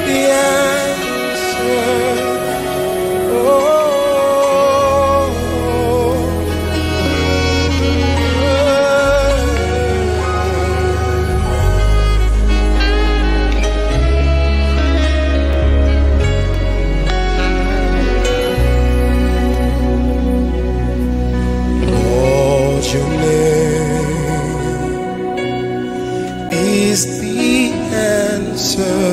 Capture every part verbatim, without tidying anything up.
the answer. Your name is the answer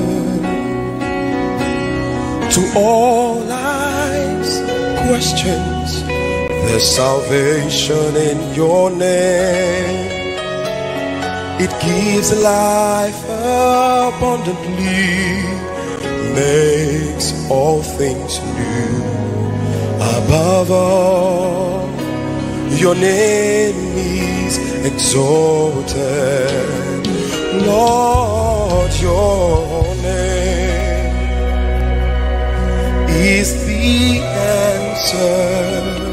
to all life's questions. There's salvation in your name. It gives life abundantly, makes all things new. Above all, your name is exalted, Lord. Your name is the answer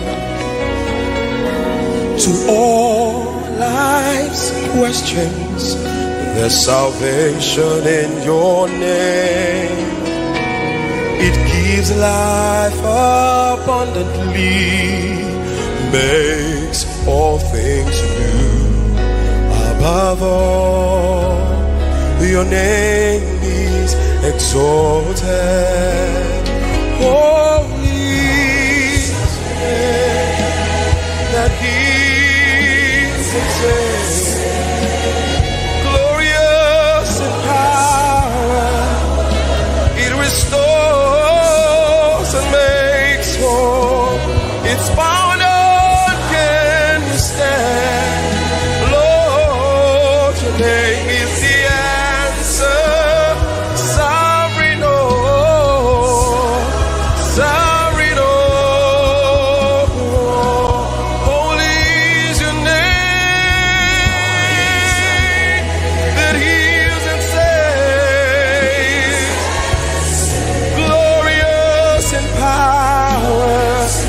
to all life's questions. There's salvation in your name. It gives life abundantly, makes all things new. Above all, your name is exalted. Holy is the name that heals and saves. Glorious in power, it restores and makes whole. It's power. Lord, your name is the answer. Sovereign, oh, sovereign, oh, holy is your name that heals and saves. Glorious in power,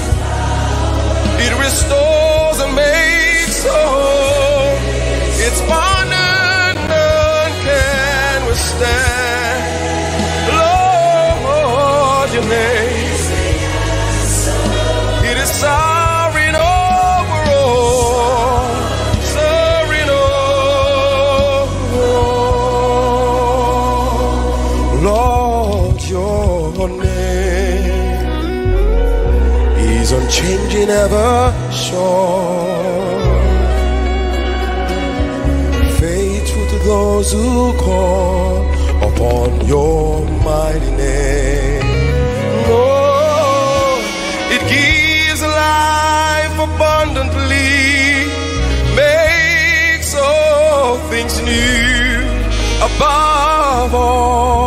it restores and makes whole. It's bonded, none can withstand. Lord, your name, it is sovereign over all, sovereign over all. Lord, your name is unchanging, ever sure. Those who call upon your mighty name. Oh, it gives life abundantly, makes all things new. Above all,